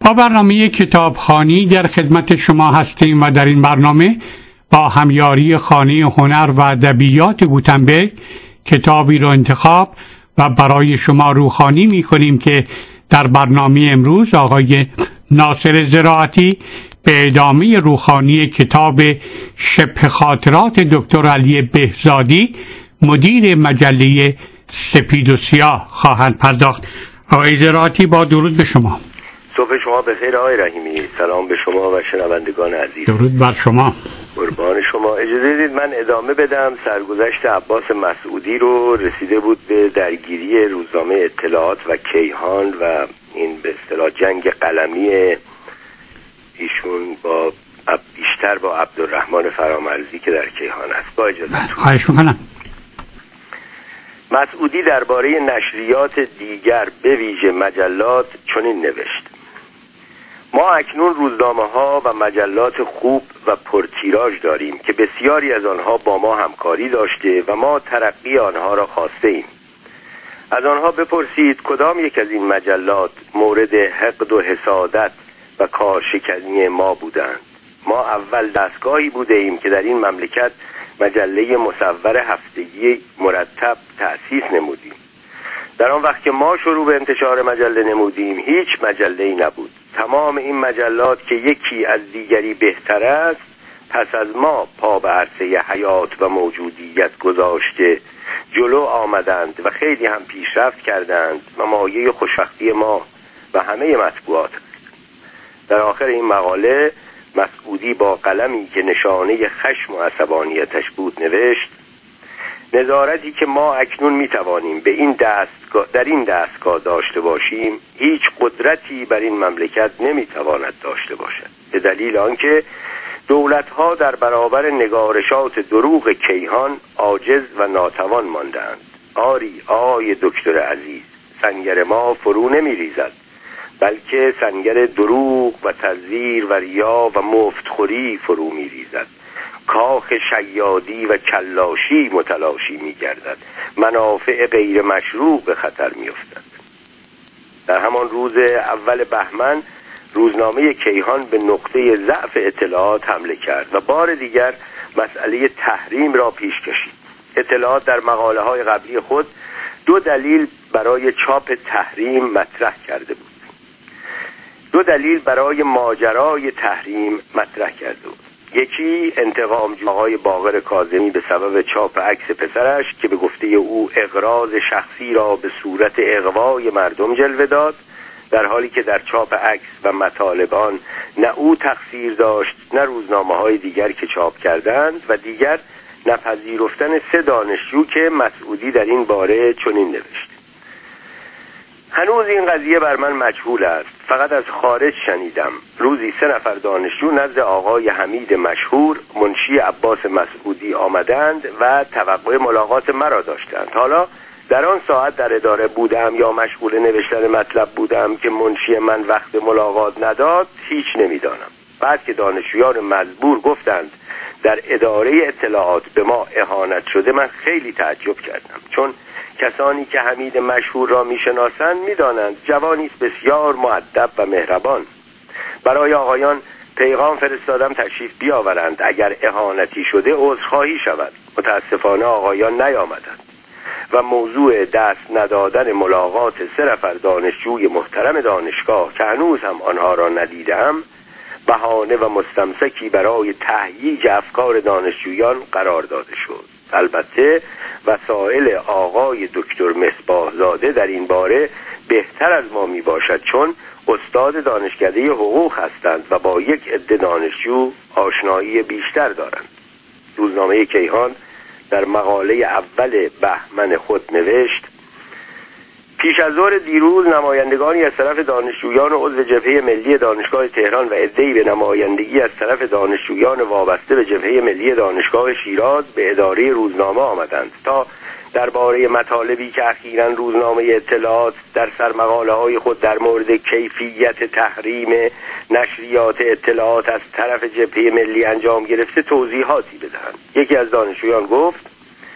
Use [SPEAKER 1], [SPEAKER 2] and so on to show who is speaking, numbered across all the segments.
[SPEAKER 1] با برنامه کتابخوانی در خدمت شما هستیم و در این برنامه با همیاری خانه هنر و ادبیات گوتنبرگ کتابی را انتخاب و برای شما روخوانی می‌کنیم که در برنامه امروز آقای ناصر زراعتی به ادامه روخوانی کتاب شبه خاطرات دکتر علی بهزادی مدیر مجله سپید و سیاه خواهند پرداخت. آقای زراعتی با درود به شما.
[SPEAKER 2] صبح شما بخیر آقای رحیمی. سلام به شما و شنوندگان عزیز.
[SPEAKER 1] درود بر شما.
[SPEAKER 2] قربان شما. اجازه بدید من ادامه بدم سرگذشت عباس مسعودی رو. رسیده بود به درگیری روزنامه اطلاعات و کیهان و این به اصطلاح جنگ قلمی ایشون با بیشتر با عبدالرحمن فرامرزی که در کیهان است. با اجازه
[SPEAKER 1] خواهش میکنم.
[SPEAKER 2] مسعودی درباره نشریات دیگر به ویژه مجلات چنین نوشت: ما اکنون روزنامه‌ها و مجلات خوب و پرتیراژ داریم که بسیاری از آنها با ما همکاری داشته و ما ترقی آنها را خواسته ایم. از آنها بپرسید کدام یک از این مجلات مورد حقد و حسادت و کارشکنی ما بودند. ما اول دستگاهی بوده ایم که در این مملکت مجله مصور هفتگی مرتب تأسیس نمودیم. در آن وقت که ما شروع به انتشار مجله نمودیم هیچ مجله‌ای نبود. تمام این مجلات که یکی از دیگری بهتر است پس از ما پا به عرصه حیات و موجودیت گذاشته جلو آمدند و خیلی هم پیشرفت کردند و مایه خوشبختی ما و همه مطبوعات. در آخر این مقاله مسعودی با قلمی که نشانه خشم و عصبانیتش بود نوشت: نظارتی که ما اکنون میتوانیم در این دستگاه داشته باشیم هیچ قدرتی بر این مملکت نمیتواند داشته باشد، به دلیل آنکه دولتها در برابر نگارشات دروغ کیهان عاجز و ناتوان ماندند. آری آی دکتر عزیز، سنگر ما فرو نمیریزد، بلکه سنگر دروغ و تزویر و ریا و مفتخوری فرو میریزد. کاخ شیادی و کلاشی متلاشی می‌گردد، منافع غیر مشروع به خطر می‌افتد. در همان روز اول بهمن روزنامه کیهان به نقطه ضعف اطلاعات حمله کرد و بار دیگر مسئله تحریم را پیش کشید. اطلاعات در مقاله‌های قبلی خود دو دلیل برای چاپ تحریم مطرح کرده بود. دو دلیل برای ماجرای تحریم مطرح کرده بود. یکی انتقام آقای باقر کاظمی به سبب چاپ عکس پسرش که به گفته او اغراض شخصی را به صورت اغوای مردم جلوه داد، در حالی که در چاپ عکس و مطالب آن نه او تقصیر داشت نه روزنامه‌های دیگر که چاپ کردند. و دیگر نپذیرفتن 3 دانشجو که مسعودی در این باره چنین نوشت: هنوز این قضیه بر من مجهول است، فقط از خارج شنیدم. روزی 3 نفر دانشجو نزد آقای حمید مشهور منشی عباس مسعودی آمدند و توقع ملاقات مرا داشتند. حالا در آن ساعت در اداره بودم یا مشغول نوشتن مطلب بودم که منشی من وقت ملاقات نداد هیچ نمیدانم. بعد که دانشجویان مزبور گفتند در اداره اطلاعات به ما اهانت شده من خیلی تعجب کردم، چون کسانی که حمید مشهور را میشناسند میدانند جوانی است بسیار مؤدب و مهربان. برای آقایان پیغام فرستادم تشریف بیاورند، اگر اهانتی شده عذرخواهی شود. متاسفانه آقایان نیامدند و موضوع دست ندادن ملاقات 3 نفر دانشجوی محترم دانشگاه که هنوز هم آنها را ندیدم بهانه و مستمسکی برای تهییج افکار دانشجویان قرار داده شد. البته وسائل آقای دکتر مصباح‌زاده در این باره بهتر از ما می باشد، چون استاد دانشکده حقوق هستند و با یک عده دانشجو آشنایی بیشتر دارند. روزنامه کیهان در مقاله اول بهمن خود نوشت: پیش از ظهر دیروز نمایندگانی از طرف دانشجویان و عضو جبهه ملی دانشگاه تهران و عده‌ای به نمایندگی از طرف دانشجویان وابسته به جبهه ملی دانشگاه شیراز به اداره روزنامه آمدند تا درباره مطالبی که اخیراً روزنامه اطلاعات در سرمقاله‌های خود در مورد کیفیت تحریم نشریات اطلاعات از طرف جبهه ملی انجام گرفته توضیحاتی بدهند. یکی از دانشجویان گفت: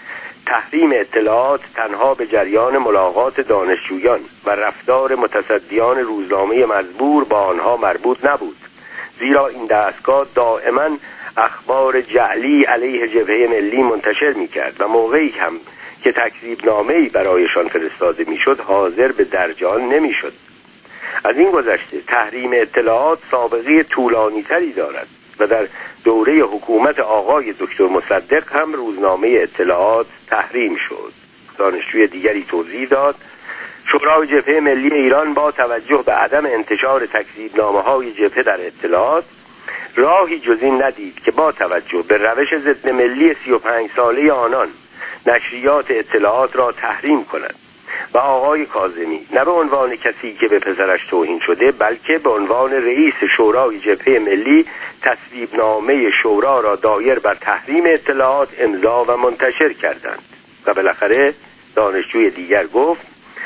[SPEAKER 2] تحریم اطلاعات تنها به جریان ملاقات دانشجویان و رفتار متصدیان روزنامه مزبور با آنها مربوط نبود، زیرا این دستگاه دائما اخبار جعلی علیه جبهه ملی منتشر می‌کرد و موقعی هم که تکذیبنامه‌ای برایشان فرستاده می‌شد حاضر به درجان نمی‌شد. از این گذشته تحریم اطلاعات سابقه طولانی‌تری دارد و در دوره حکومت آقای دکتر مصدق هم روزنامه اطلاعات تحریم شد. دانشجوی دیگری توضیح داد شورای جبهه ملی ایران با توجه به عدم انتشار تکذیبنامه‌های جبهه در اطلاعات راهی جز این ندید که با توجه به روش ضد ملی 35 ساله آنان نشریات اطلاعات را تحریم کند و آقای کاظمی نه به عنوان کسی که به پسرش توهین شده بلکه به عنوان رئیس شورای جبهه ملی تصویبنامه شورا را دایر بر تحریم اطلاعات امضا و منتشر کردند. و بالاخره دانشجوی دیگر گفت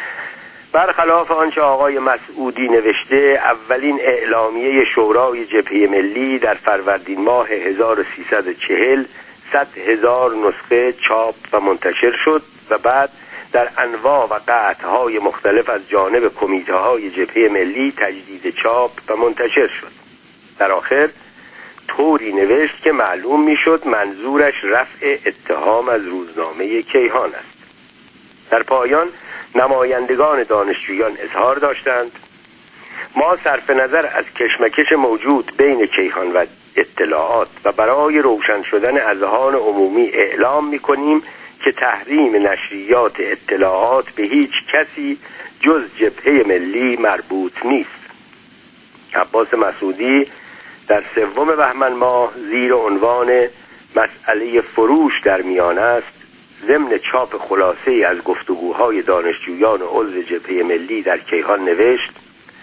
[SPEAKER 2] برخلاف آنچه آقای مسعودی نوشته، اولین اعلامیه شورای جبهه ملی در فروردین ماه 1340 100,000 نسخه چاپ و منتشر شد و بعد در انواع و قطعهای مختلف از جانب کمیته‌های جبهه ملی تجدید چاپ و منتشر شد. در آخر طوری نوشت که معلوم میشد منظورش رفع اتهام از روزنامه کیهان است. در پایان نمایندگان دانشجویان اظهار داشتند ما صرف نظر از کشمکش موجود بین کیهان و اطلاعات و برای روشن شدن اذهان عمومی اعلام می‌کنیم که تحریم نشریات اطلاعات به هیچ کسی جز جبهه ملی مربوط نیست. عباس مسعودی در 3 بهمن ماه زیر عنوان مسئله فروش در میان است ضمن چاپ خلاصه‌ای از گفتگوهای دانشجویان و عضو جبهه ملی در کیهان نوشت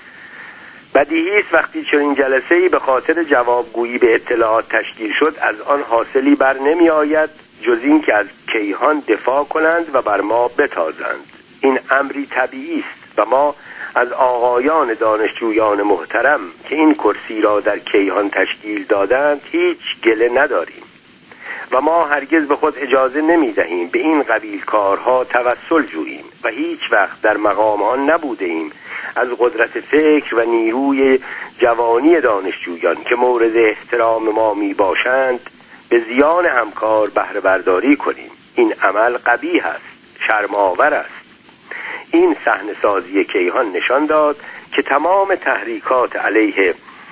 [SPEAKER 2] بدیهی است وقتی چنین جلسه‌ای به خاطر جوابگویی به اطلاعات تشکیل شد از آن حاصلی بر نمی آید جز این که از کیهان دفاع کنند و بر ما بتازند. این امری طبیعی است و ما از آقایان دانشجویان محترم که این کرسی را در کیهان تشکیل دادند هیچ گله نداریم و ما هرگز به خود اجازه نمی دهیم به این قبیل کارها توسل جوییم و هیچ وقت در مقام آن نبوده ایم از قدرت فکر و نیروی جوانی دانشجویان که مورد احترام ما می باشند به زیان همکار بهره برداری کنیم. این عمل قبیح است، شرم‌آور است. این صحنه‌سازی کیهان نشان داد که تمام تحریکات علیه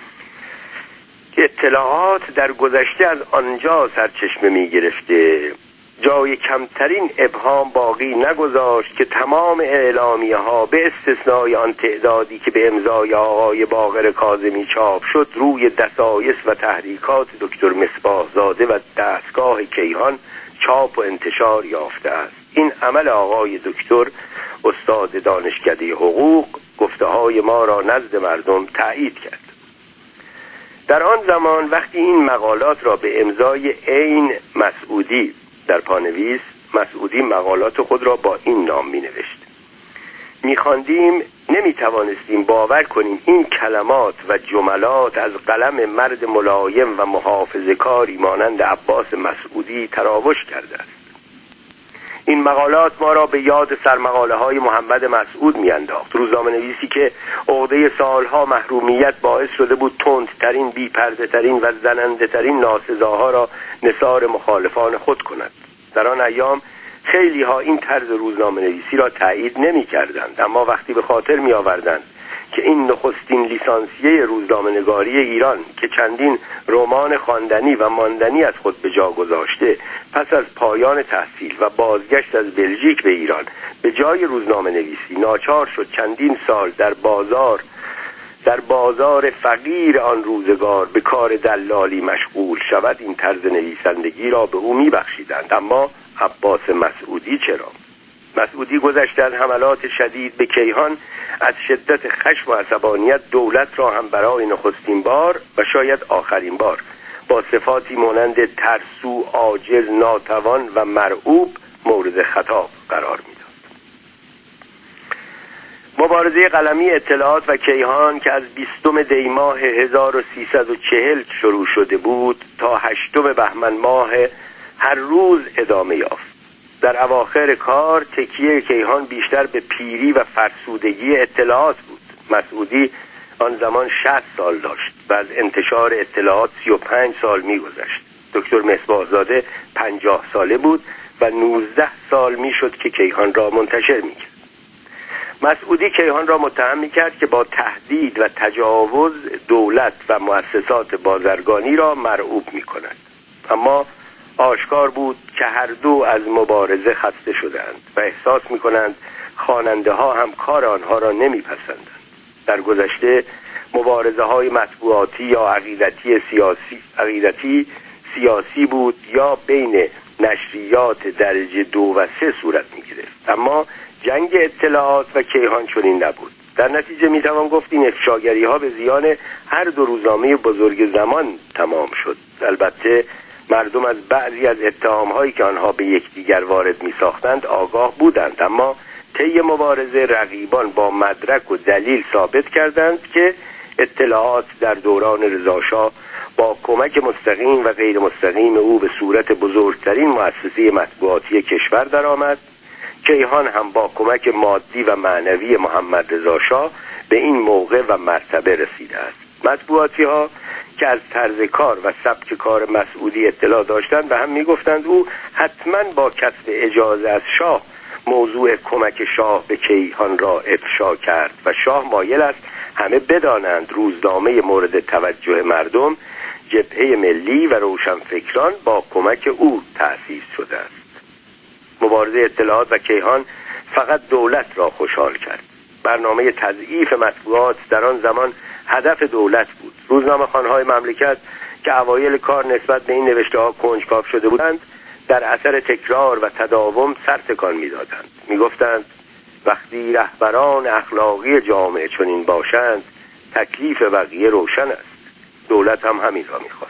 [SPEAKER 2] اطلاعات در گذشته از آنجا سرچشمه می گرفته جای کمترین ابهام باقی نگذاشت که تمام اعلامیه ها به استثنای آن تعدادی که به امضای آقای باقر کاظمی چاپ شد روی دسایس و تحریکات دکتر مصباح زاده و دستگاه کیهان چاپ و انتشار یافته است. این عمل آقای دکتر استاد دانشکده حقوق گفته های ما را نزد مردم تایید کرد. در آن زمان وقتی این مقالات را به امضای عین مسعودی در پانویس مسعودی مقالات خود را با این نام می نوشت می خواندیم نمی توانستیم باور کنیم این کلمات و جملات از قلم مرد ملایم و محافظه‌کاری مانند عباس مسعودی تراوش کرده است. این مقالات ما را به یاد سرمقاله های محمد مسعود می انداخت، روزنامه نویسی که عقده سالها محرومیت باعث شده بود تندترین، بی‌پرده ترین و زننده ترین ناسزاها را نثار مخالفان خود کند. در آن ایام خیلی ها این طرز روزنامه نویسی را تایید نمی کردند، اما وقتی به خاطر می آوردند که این نخستین لیسانسیه روزنامه‌نگاری ایران که چندین رمان خواندنی و ماندنی از خود به جا گذاشته پس از پایان تحصیل و بازگشت از بلژیک به ایران به جای روزنامه نویسی ناچار شد چندین سال در بازار فقیر آن روزگار به کار دلالی مشغول شود، این طرز نویسندگی را به او می‌بخشیدند. اما عباس مسعودی چرا؟ مسعودی گذشته از حملات شدید به کیهان از شدت خشم و عصبانیت دولت را هم برای نخستین بار و شاید آخرین بار با صفاتی مانند ترسو، عاجز، ناتوان و مرعوب مورد خطاب قرار میداد. مبارزه قلمی اطلاعات و کیهان که از 20 دی ماه 1340 شروع شده بود تا 8 بهمن ماه هر روز ادامه یافت. در اواخر کار تکیه کیهان بیشتر به پیری و فرسودگی اطلاعات بود. مسعودی آن زمان 60 سال داشت و از انتشار اطلاعات 35 سال می‌گذشت. دکتر مصباح‌زاده 50 ساله بود و 19 سال میشد که کیهان را منتشر می‌کرد. مسعودی کیهان را متهم می‌کرد که با تهدید و تجاوز دولت و مؤسسات بازرگانی را مرعوب می‌کند. اما آشکار بود که هر دو از مبارزه خسته شدند و احساس می‌کنند خواننده‌ها هم کار آنها را نمی‌پسندند. در گذشته مبارزه‌های مطبوعاتی یا عقیدتی سیاسی بود یا بین نشریات درجه 2 و 3 صورت می‌گرفت، اما جنگ اطلاعات و کیهان چنین نبود. در نتیجه میتوان گفت این افشاگری‌ها به زیان هر دو روزنامه بزرگ زمان تمام شد. البته مردم از بعضی از اتهام‌هایی که آنها به یکدیگر وارد می‌ساختند آگاه بودند، اما طی مبارزه رقیبان با مدرک و دلیل ثابت کردند که اطلاعات در دوران رضاشاه با کمک مستقیم و غیر مستقیم او به صورت بزرگترین مؤسسه مطبوعاتی کشور درآمد. کیهان هم با کمک مادی و معنوی محمد رضا شاه به این موقع و مرتبه رسیده است. مطبوعاتی‌ها که از طرز کار و سبک کار مسعودی اطلاع داشتند و هم می‌گفتند او حتما با کسب اجازه از شاه موضوع کمک شاه به کیهان را افشا کرد و شاه مایل است همه بدانند روزنامه مورد توجه مردم جبهه ملی و روشنفکران با کمک او تأسیس شده است. مبارزه اطلاعات و کیهان فقط دولت را خوشحال کرد. برنامه تضعیف مطبوعات در آن زمان هدف دولت بود. روزنامه‌خوان‌های مملکت که اوایل کار نسبت به این نوشته‌ها کنجکاو شده بودند در اثر تکرار و تداوم سر تکان می‌دادند. می‌گفتند وقتی رهبران اخلاقی جامعه چنین باشند تکلیف بقیه روشن است. دولت هم همین را می‌خواست.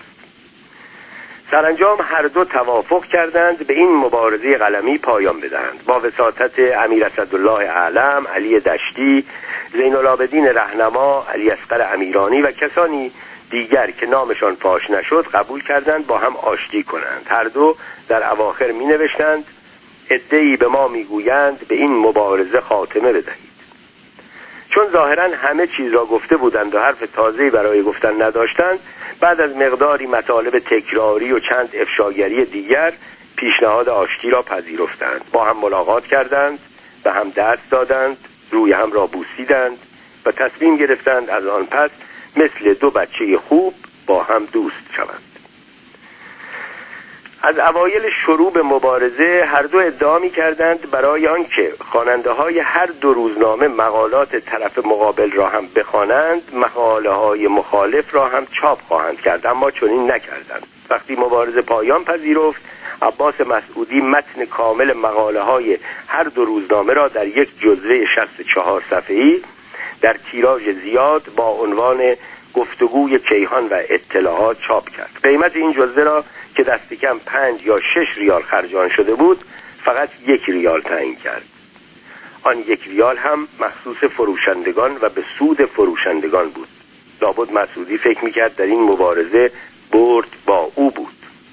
[SPEAKER 2] سرانجام هر دو توافق کردند به این مبارزه قلمی پایان بدهند. با وساطت امیر اسدالله اعلم، علی دشتی، زین العابدین رهنما، علی اصغر امیرانی و کسانی دیگر که نامشان فاش نشد قبول کردند با هم آشتی کنند. هر دو در اواخر می نوشتند عده‌ای به ما میگویند به این مبارزه خاتمه بدهید. چون ظاهراً همه چیز را گفته بودند و حرف تازه‌ای برای گفتن نداشتند، بعد از مقداری مطالب تکراری و چند افشاگری دیگر پیشنهاد آشتی را پذیرفتند. با هم ملاقات کردند و هم دست دادند، روی هم را بوسیدند و تصمیم گرفتند از آن پس مثل دو بچه خوب با هم دوست شوند. از اوایل شروع به مبارزه هر دو ادعا می‌کردند برای آنکه خواننده‌های هر دو روزنامه مقالات طرف مقابل را هم بخوانند، مقاله‌های مخالف را هم چاپ خواهند کرد، اما چنین نکردند. وقتی مبارزه پایان پذیرفت، عباس مسعودی متن کامل مقاله‌های هر دو روزنامه را در یک جزوه 64 صفحه‌ای در تیراژ زیاد با عنوان گفتگوی کیهان و اطلاعات چاپ کرد. قیمت این جزوه را که دست کم 5 یا 6 ریال خرج آن شده بود فقط 1 ریال تعیین کرد. آن 1 ریال هم مخصوص فروشندگان و به سود فروشندگان بود. لابد مسعودی فکر میکرد در این مبارزه برد با او بود.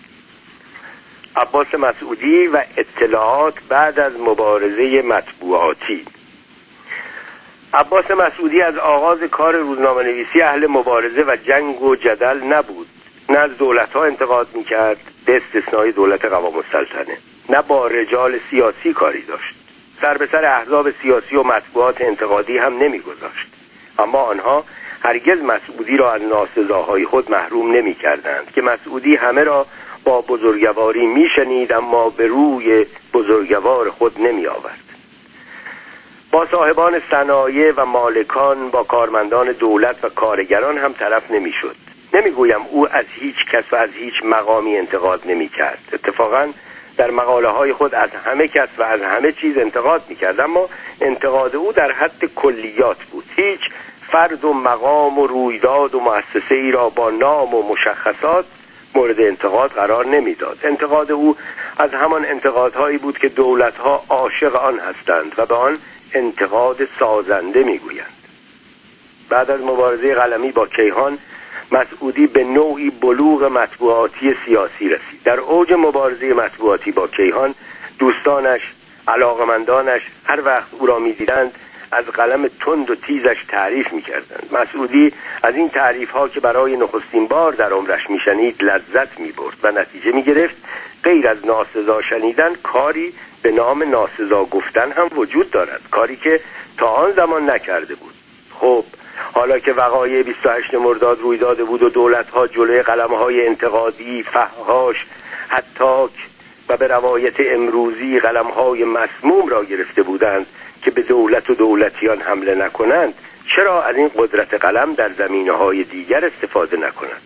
[SPEAKER 2] عباس مسعودی و اطلاعات بعد از مبارزه مطبوعاتی. عباس مسعودی از آغاز کار روزنامه نویسی اهل مبارزه و جنگ و جدل نبود. نه از دولت‌ها انتقاد می‌کرد به استثنای دولت قوام السلطنه، نه با رجال سیاسی کاری داشت. سر به سر احزاب سیاسی و مطبوعات انتقادی هم نمی‌گذاشت. اما آنها هرگز مسعودی را از ناسزاهای خود محروم نمی‌کردند که مسعودی همه را با بزرگواری می‌شنید اما به روی بزرگوار خود نمی‌آورد. با صاحبان صنایع و مالکان، با کارمندان دولت و کارگران هم طرف نمی‌شد. نمیگویم او از هیچ کس و از هیچ مقامی انتقاد نمی‌کرد. اتفاقاً در مقاله‌های خود از همه کس و از همه چیز انتقاد می‌کرد، اما انتقاد او در حد کلیات بود. هیچ فرد و مقام و رویداد و مؤسسه‌ای را با نام و مشخصات مورد انتقاد قرار نمی‌داد. انتقاد او از همان انتقادهایی بود که دولت‌ها عاشق آن هستند و به آن انتقاد سازنده می‌گویند. بعد از مبارزه قلمی با کیهان، مسعودی به نوعی بلوغ مطبوعاتی سیاسی رسید. در اوج مبارزه مطبوعاتی با کیهان دوستانش، علاقمندانش هر وقت او را می‌دیدند از قلم تند و تیزش تعریف می‌کردند. مسعودی از این تعریف‌ها که برای نخستین بار در عمرش می‌شنید لذت می‌برد و نتیجه می‌گرفت غیر از ناسزا شنیدن کاری به نام ناسزا گفتن هم وجود دارد، کاری که تا آن زمان نکرده بود. خب حالا که وقایع 28 مرداد روی داده بود و دولت‌ها جلوی قلم‌های انتقادی، فحاش، حتاک و به روایت امروزی قلم‌های مسموم را گرفته بودند که به دولت و دولتیان حمله نکنند، چرا از این قدرت قلم در زمینه‌های دیگر استفاده نکنند؟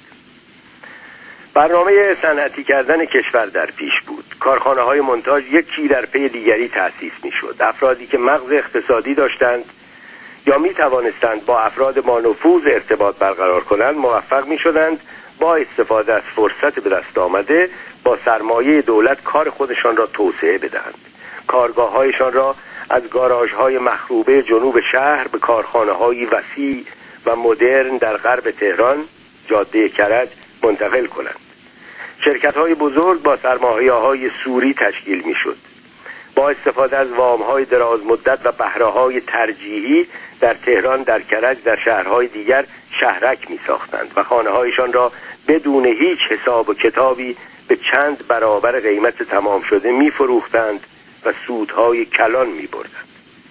[SPEAKER 2] برنامه صنعتی کردن کشور در پیش بود. کارخانه‌های مونتاژ یکی در پی دیگری تأسیس می‌شد. افرادی که مغز اقتصادی داشتند یا می‌توانستند با افراد با نفوذ ارتباط برقرار کنند موفق می‌شدند با استفاده از فرصت به دست آمده با سرمایه دولت کار خودشان را توسعه بدهند. کارگاه‌هایشان را از گاراژهای مخروبه جنوب شهر به کارخانه‌های وسیع و مدرن در غرب تهران، جاده کرج منتقل کنند. شرکت‌های بزرگ با سرمایه‌های سوری تشکیل می‌شد. با استفاده از وام‌های دراز مدت و بهره‌های ترجیحی در تهران، در کرج، در شهرهای دیگر شهرک می‌ساختند و خانه‌هایشان را بدون هیچ حساب و کتابی به چند برابر قیمت تمام شده می‌فروختند و سودهای کلان می‌بردند.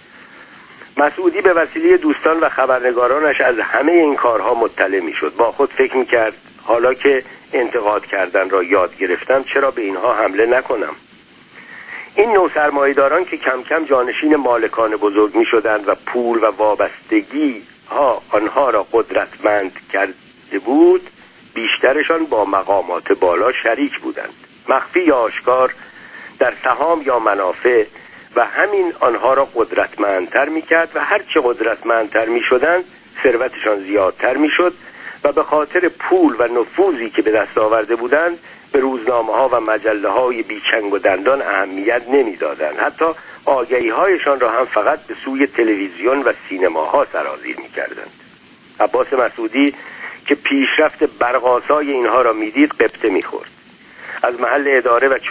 [SPEAKER 2] مسعودی به وسیله دوستان و خبرنگارانش از همه این کارها مطلع می‌شد. با خود فکر می‌کرد حالا که انتقاد کردن را یاد گرفتم چرا به اینها حمله نکنم؟ این نوع سرمایه‌داران که کم کم جانشین مالکان بزرگ می‌شدند و پول و وابستگی ها آنها را قدرتمند کرده بود، بیشترشان با مقامات بالا شریک بودند، مخفی یا آشکار، در سهام یا منافع، و همین آنها را قدرتمندتر می‌کرد و هرچه قدرتمندتر می‌شدند ثروتشان زیادتر می‌شد و به خاطر پول و نفوذی که به دست آورده بودند به روزنامه‌ها و مجله‌های بیچنگ و دندان اهمیت نمی‌دادند. حتی آگهی‌هایشان را هم فقط به سوی تلویزیون و سینماها سرازیر می‌کردند. عباس مسعودی که پیشرفت برق‌آسای اینها را می‌دید قبطه می‌خورد. از محل اداره و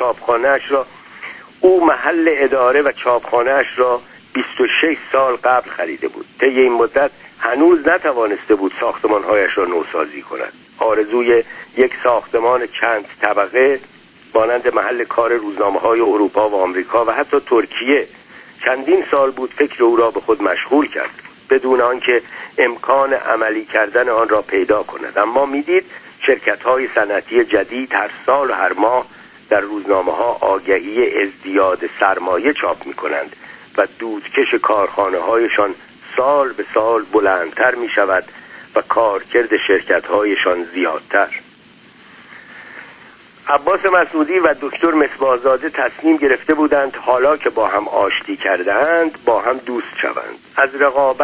[SPEAKER 2] چاپخانه‌اش را 26 سال قبل خریده بود. طی این مدت هنوز نتوانسته بود ساختمان‌هایش را نوسازی کند. آرزوی یک ساختمان چند طبقه مانند محل کار روزنامه‌های اروپا و آمریکا و حتی ترکیه چندین سال بود فکر او را به خود مشغول کرد بدون آنکه امکان عملی کردن آن را پیدا کند. اما میدید شرکت‌های صنعتی جدید هر سال و هر ماه در روزنامه‌ها آگهی ازدیاد سرمایه چاپ می‌کنند و دودکش کارخانه‌هایشان سال به سال بلندتر می‌شود و کارکرد شرکت‌هایشان زیادتر. عباس مسعودی و دکتر مصباح‌زاده تصمیم گرفته بودند حالا که با هم آشتی کرده‌اند با هم دوست شوند. از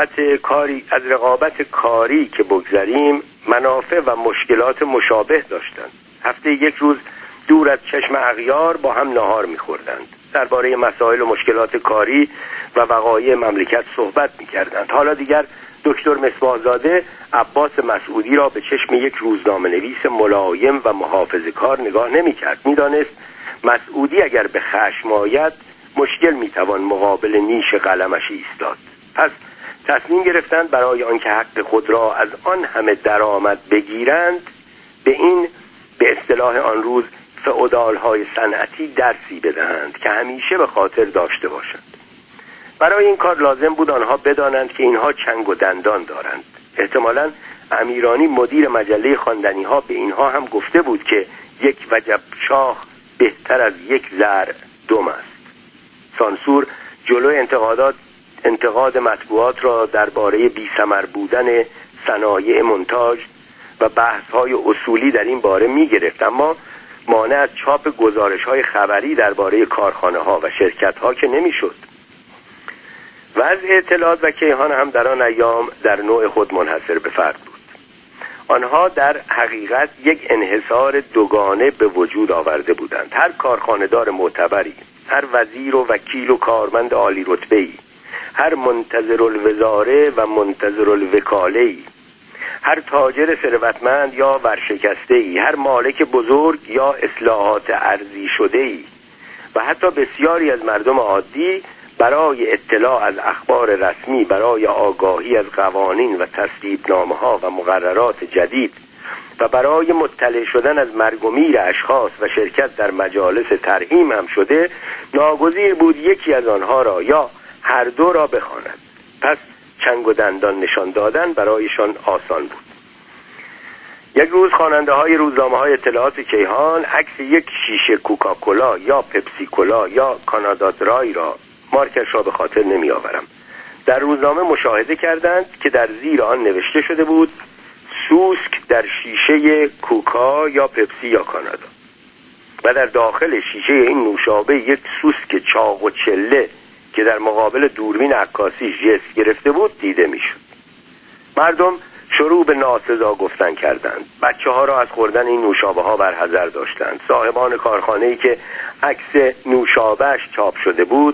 [SPEAKER 2] رقابت کاری که بگذریم، منافع و مشکلات مشابه داشتند. هفته یک روز دور از چشم اغیار با هم نهار می‌خوردند. درباره مسائل و مشکلات کاری و وقایع مملکت صحبت می‌کردند. حالا دیگر دکتر مصباح‌زاده عباس مسعودی را به چشم یک روزنامه‌نویس ملایم و محافظه‌کار نگاه نمی‌کرد. می‌دانست مسعودی اگر به خشم آید مشکل می‌توان مقابل نیش قلمش ایستاد. پس تصمیم گرفتند برای آنکه حق خود را از آن همه درآمد بگیرند به اصطلاح آن روز فئودال‌های صنعتی درسی بدهند که همیشه به خاطر داشته باشند. برای این کار لازم بود آنها بدانند که اینها چنگ و دندان دارند. احتمالاً امیرانی مدیر مجله خواندنی‌ها به اینها هم گفته بود که یک وجب شاخ بهتر از یک زر دم است. سانسور جلوی انتقاد مطبوعات را درباره بی‌ثمر بودن صنایع مونتاژ و بحث‌های اصولی در این باره می‌گرفت، اما مانع از چاپ گزارش‌های خبری درباره کارخانه‌ها و شرکت‌ها که نمی‌شد. وضع اطلاعات و کیهان هم در آن ایام در نوع خود منحصر به فرد بود. آنها در حقیقت یک انحصار دوگانه به وجود آورده بودند. هر کارخانه‌دار معتبری، هر وزیر و وکیل و کارمند عالی رتبه‌ای، هر منتظر الوزاره و منتظر الوکاله‌ای، هر تاجر ثروتمند یا ورشکسته‌ای، هر مالک بزرگ یا اصلاحات ارضی شده‌ای و حتی بسیاری از مردم عادی برای اطلاع از اخبار رسمی، برای آگاهی از قوانین و تصویبنامه‌ها و مقررات جدید و برای مطلع شدن از مرگ و میر اشخاص و شرکت در مجالس ترحیم هم شده، ناگزیر بود یکی از آنها را یا هر دو را بخواند. پس چنگ و دندان نشان دادن برایشان آسان بود. یک روز خواننده های روزنامه های اطلاعات کیهان عکس یک شیشه کوکاکولا یا پپسی کولا یا کانادا درای را، مارکش را به خاطر نمی آورم، در روزنامه مشاهده کردند که در زیر آن نوشته شده بود سوسک در شیشه کوکا یا پپسی یا کانادا، و در داخل شیشه این نوشابه یک سوسک چاق و چله که در مقابل دوربین عکاسی ژست گرفته بود دیده میشد. مردم شروع به ناسزا گفتن کردند. بچه‌ها را از خوردن این نوشابه ها برحذر داشتند. صاحبان کارخانه‌ای که عکس نوشابه‌اش چاپ شده بود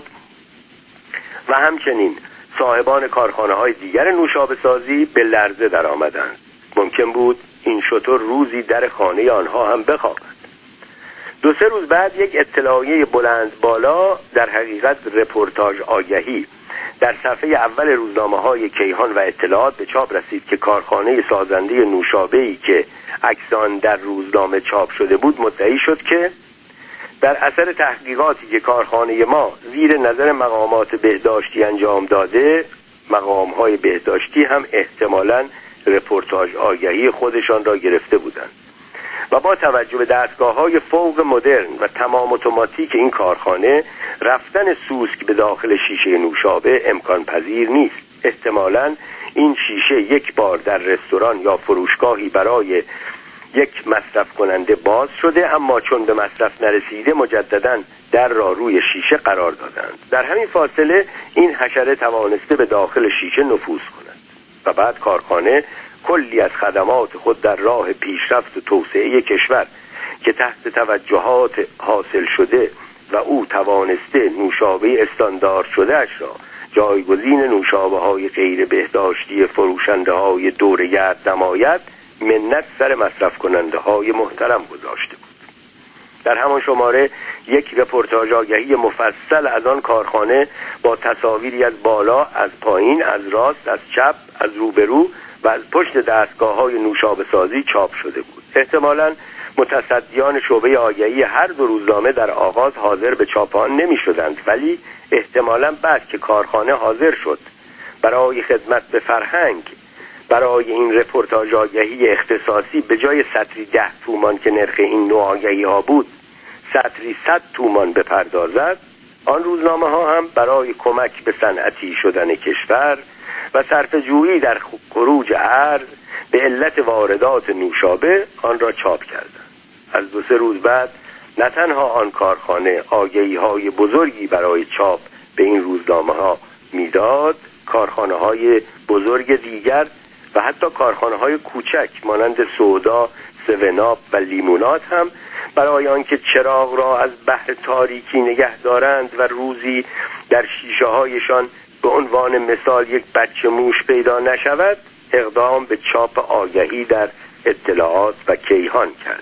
[SPEAKER 2] و همچنین صاحبان کارخانه‌های دیگر نوشابه سازی به لرزه در آمدند. ممکن بود این شتر روزی در خانه آنها هم بخوابد. 2-3 روز بعد یک اطلاعیه بلند بالا، در حقیقت رپورتاژ آگهی، در صفحه اول روزنامه‌های کیهان و اطلاعات به چاپ رسید که کارخانه سازنده نوشابه‌ای که عکس آن در روزنامه چاپ شده بود مدعی شد که در اثر تحقیقاتی که کارخانه ما زیر نظر مقامات بهداشتی انجام داده، مقام‌های بهداشتی هم احتمالاً رپورتاژ آگهی خودشان را گرفته بودند و با توجه به دستگاه‌های فوق مدرن و تمام اتوماتیک این کارخانه، رفتن سوسک به داخل شیشه نوشابه امکان پذیر نیست. احتمالاً این شیشه یک بار در رستوران یا فروشگاهی برای یک مصرف کننده باز شده، اما چون به مصرف نرسیده مجدداً در را روی شیشه قرار دادند. در همین فاصله این حشره توانسته به داخل شیشه نفوذ کند و بعد کارخانه کلی از خدمات خود در راه پیشرفت و توسعه کشور که تحت توجهات حاصل شده و او توانسته نوشابه استاندارد شده اش را جایگزین نوشابه های غیر بهداشتی فروشنده های دورگرد نماید، منت سر مصرف کننده های محترم گذاشته بود. در همان شماره یک رپورتاژ آگهی مفصل از آن کارخانه با تصاویری از بالا، از پایین، از راست، از چپ، از روبرو و از پشت دستگاه‌های نوشابه سازی چاپ شده بود. احتمالاً متصدیان شعبه آگهی هر دو روزنامه در آغاز حاضر به چاپ آن نمی‌شدند، ولی احتمالاً بعد که کارخانه حاضر شد برای خدمت به فرهنگ، برای این رپورتاژ آگهی اختصاصی به جای سطری 10 تومان که نرخ این نوع آگهی‌ها بود، سطری 100 تومان بپردازد، آن روزنامه ها هم برای کمک به صنعتی شدن کشور و صرفه‌جویی در خروج ارز به علت واردات نوشابه آن را چاپ کردند. از 2-3 روز بعد نه تنها آن کارخانه آگهی‌های بزرگی برای چاپ به این روزنامه ها میداد، کارخانه های بزرگ دیگر و حتی کارخانه های کوچک مانند سودا، سوناب و لیمونات هم برای آنکه چراغ را از بحر تاریکی نگه دارند و روزی در شیشه هایشان به عنوان مثال یک بچه موش پیدا نشود، اقدام به چاپ آگهی در اطلاعات و کیهان کردند.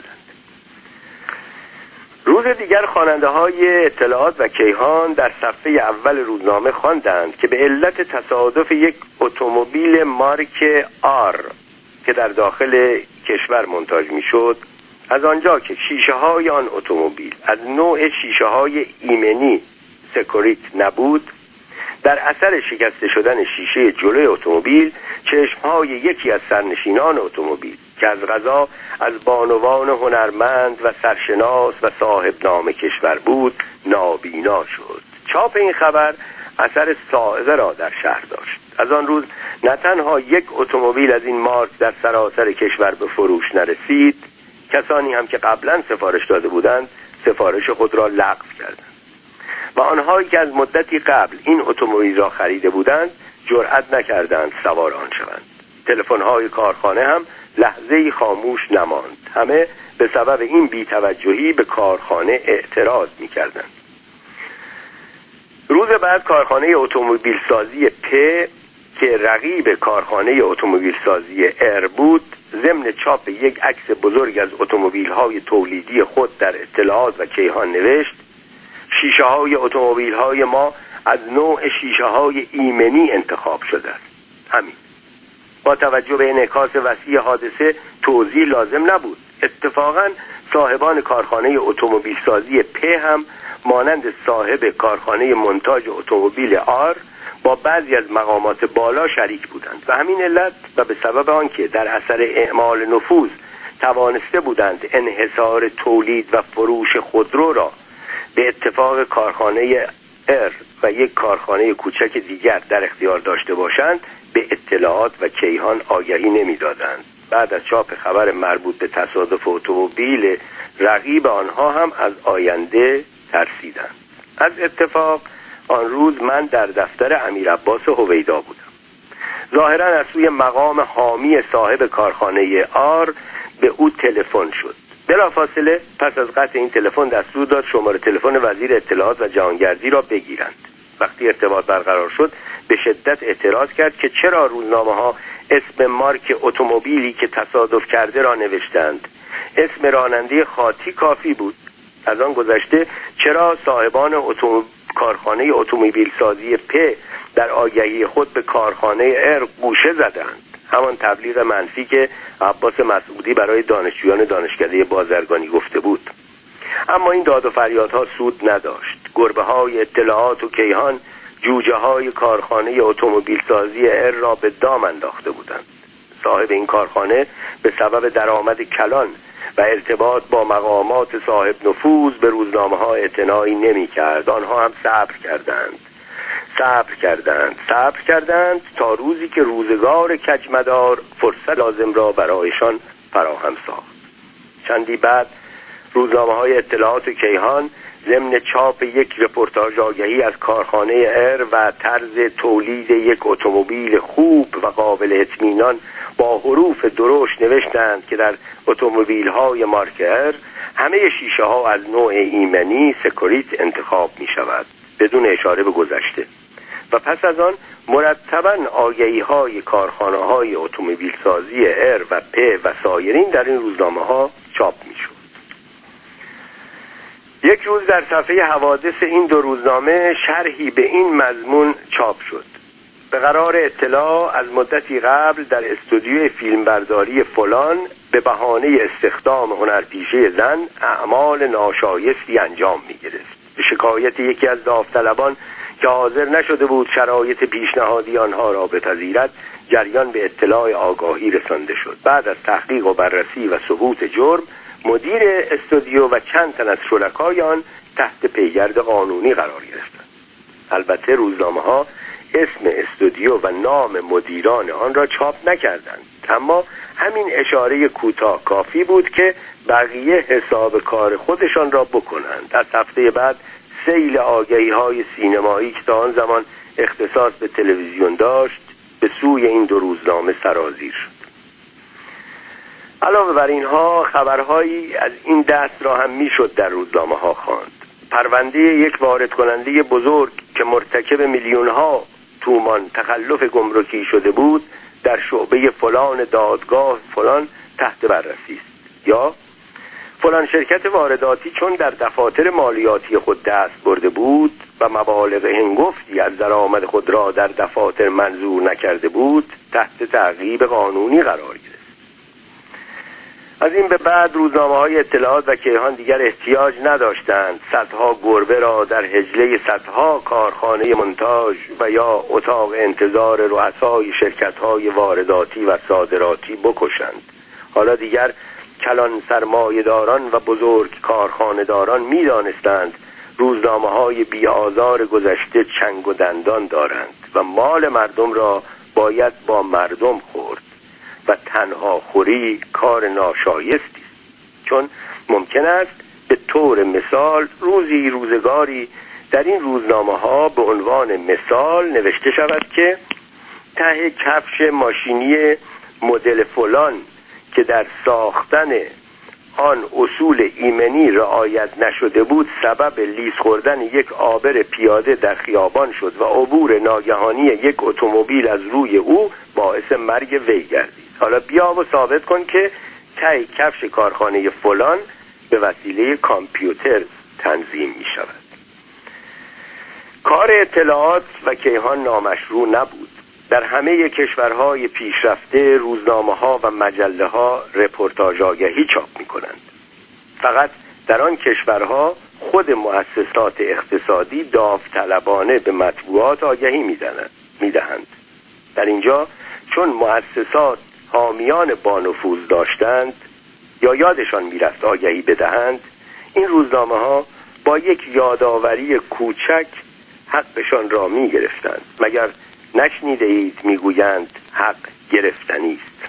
[SPEAKER 2] روز دیگر خواننده های اطلاعات و کیهان در صفحه اول روزنامه خواندند که به علت تصادف یک اتومبیل مارک آر که در داخل کشور منتاج میشد، از آنجا که شیشه های آن اتومبیل از نوع شیشه های ایمنی سکوریت نبود، در اثر شکسته شدن شیشه جلوی اتومبیل چشمهای یکی از سرنشینان اتومبیل که از قضا از بانوان هنرمند و سرشناس و صاحب نام کشور بود نابینا شد. چاپ این خبر اثر صاعقه را در شهر داشت. از آن روز نه تنها یک اتومبیل از این مارک در سراسر کشور به فروش نرسید، کسانی هم که قبلا سفارش داده بودند سفارش خود را لغو کردند و آنهایی که از مدتی قبل این اتومبیل را خریده بودند جرأت نکردند سوار آن شوند. تلفن‌های کارخانه هم لحظه‌ای خاموش نماند. همه به سبب این بی‌توجهی به کارخانه اعتراض می‌کردند. روز بعد کارخانه اتومبیل سازی پ که رقیب کارخانه اتومبیل سازی ار بود، ضمن چاپ یک عکس بزرگ از اتومبیل‌های تولیدی خود در اطلاعات و کیهان نوشت: شیشه های اتومبیل های ما از نوع شیشه های ایمنی انتخاب شده است. همین. با توجه به انعکاس وسیع حادثه توضیح لازم نبود. اتفاقاً صاحبان کارخانه اتومبیل سازی پ هم مانند صاحب کارخانه منتاج اتومبیل آر با بعضی از مقامات بالا شریک بودند و همین علت و به سبب آنکه در اثر اعمال نفوذ توانسته بودند انحصار تولید و فروش خودرو را به اتفاق کارخانه ار و یک کارخانه کوچک دیگر در اختیار داشته باشند، به اطلاعات و کیهان آگهی نمی‌دادند. بعد از چاپ خبر مربوط به تصادف اتومبیل رقیب آنها هم از آینده ترسیدند. از اتفاق آن روز من در دفتر امیر عباس هویدا بودم. ظاهراً از سوی مقام حامی صاحب کارخانه آر به او تلفن شد. بلافاصله پس از قطع این تلفن دستور داد شماره تلفن وزیر اطلاعات و جهانگردی را بگیرند. وقتی ارتباط برقرار شد به شدت اعتراض کرد که چرا روزنامه‌ها اسم مارک اتومبیلی که تصادف کرده را نوشتند. اسم راننده خاطی کافی بود. از آن گذشته چرا صاحبان کارخانه اتومبیل سازی پ در آگهی خود به کارخانه ار گوشه زدند؟ همان تبلیغ منفی که عباس مسعودی برای دانشجویان دانشکده بازرگانی گفته بود. اما این داد و فریادها سود نداشت. گربه های اطلاعات و کیهان جوجه های کارخانه اتومبیل سازی ار را به دام انداخته بودند. صاحب این کارخانه به سبب درآمد کلان و ارتباط با مقامات صاحب نفوذ به روزنامه ها اعتنایی نمی کرد. آنها هم صبر کردند تا روزی که روزگار کجمدار فرصت لازم را برایشان فراهم ساخت. چندی بعد روزنامه های اطلاعات و کیهان ضمن چاپ یک رپورتاژ آگهی از کارخانه ار و طرز تولید یک اتومبیل خوب و قابل اطمینان با حروف درشت نوشتند که در اتومبیل های مارک ار همه شیشه ها از نوع ایمنی سکوریت انتخاب می شود بدون اشاره به گذشته. و پس از آن مرتباً آگهی های کارخانه های اتومبیل سازی ار و پ و سایرین در این روزنامه ها چاپ می شود. یک روز در صفحه حوادث این دو روزنامه شرحی به این مضمون چاپ شد: به قرار اطلاع از مدتی قبل در استودیوی فیلمبرداری فلان به بهانه استخدام هنرپیشه زن اعمال ناشایستی انجام می‌گرفت. به شکایت یکی از داوطلبان که حاضر نشده بود شرایط پیشنهادی آنها را بپذیرد، جریان به اطلاع آگاهی رسانده شد. بعد از تحقیق و بررسی و ثبوت جرم، مدیر استودیو و چند تن از شرکای آن تحت پیگرد قانونی قرار گرفتند. البته روزنامه‌ها اسم استودیو و نام مدیران آن را چاپ نکردند، اما همین اشاره کوتاه کافی بود که بقیه حساب کار خودشان را بکنند. از هفته بعد سیل آگهی‌های سینمایی که تا آن زمان اختصاص به تلویزیون داشت به سوی این دو روزنامه سرازیر شد. علاوه بر اینها خبرهایی از این دست را هم میشد در روزنامه ها خواند. پرونده یک وارد کننده بزرگ که مرتکب میلیون‌ها تومان تخلف گمرکی شده بود در شعبه فلان دادگاه فلان تحت بررسی است. یا فلان شرکت وارداتی چون در دفاتر مالیاتی خود دست برده بود و مبالغ هنگفتی از درآمد خود را در دفاتر منظور نکرده بود تحت تعقیب قانونی قرار گرفت. از این به بعد روزنامه‌های اطلاعات و کیهان دیگر احتیاج نداشتند صدها گربه را در حجله صدها کارخانه منتاج و یا اتاق انتظار رؤسای شرکت‌های وارداتی و صادراتی بکشند. حالا دیگر کلان سرمایه‌داران و بزرگ کارخانه‌داران می‌دانستند روزنامه‌های بی‌آزار گذشته چنگ و دندان دارند و مال مردم را باید با مردم خورد و تنها خوری کار ناشایستی است، چون ممکن است به طور مثال روزگاری در این روزنامه‌ها به عنوان مثال نوشته شود که ته کفش ماشینی مدل فلان که در ساختن آن اصول ایمنی رعایت نشده بود سبب لیز خوردن یک عابر پیاده در خیابان شد و عبور ناگهانی یک اتومبیل از روی او باعث مرگ وی گردید. حالا بیا و ثابت کن که ته کفش کارخانه فلان به وسیله کامپیوتر تنظیم می شود. کار اطلاعات و کیهان نامشروع نبود. در همه کشورهای پیشرفته روزنامه‌ها و مجله‌ها رپورتاژ آگهی چاپ می‌کنند. فقط در آن کشورها خود مؤسسات اقتصادی داوطلبانه به مطبوعات آگهی می‌دهند. در اینجا چون مؤسسات حامیان بانفوذ داشتند یا یادشان می‌رفت آگهی بدهند، این روزنامه‌ها با یک یادآوری کوچک حقشان را می‌گرفتند. مگر نشنیده اید میگویند حق گرفتنی است؟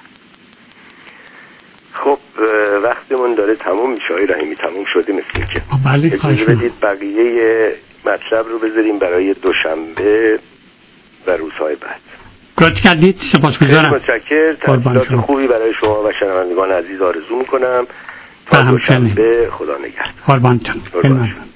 [SPEAKER 2] خب وقتمون داره تموم میشه. آقای رحیمی تموم شده مثل اینکه.
[SPEAKER 1] بله خواهش
[SPEAKER 2] بدید بقیه مطلب رو بذاریم برای دوشنبه و روزهای بعد.
[SPEAKER 1] لطف کردید، سپاسگزارم.
[SPEAKER 2] متشکرم. تحصیلات خوبی برای شما و شنوندگان عزیز آرزو میکنم. تا دوشنبه خدا نگهدار.
[SPEAKER 1] قربانتون.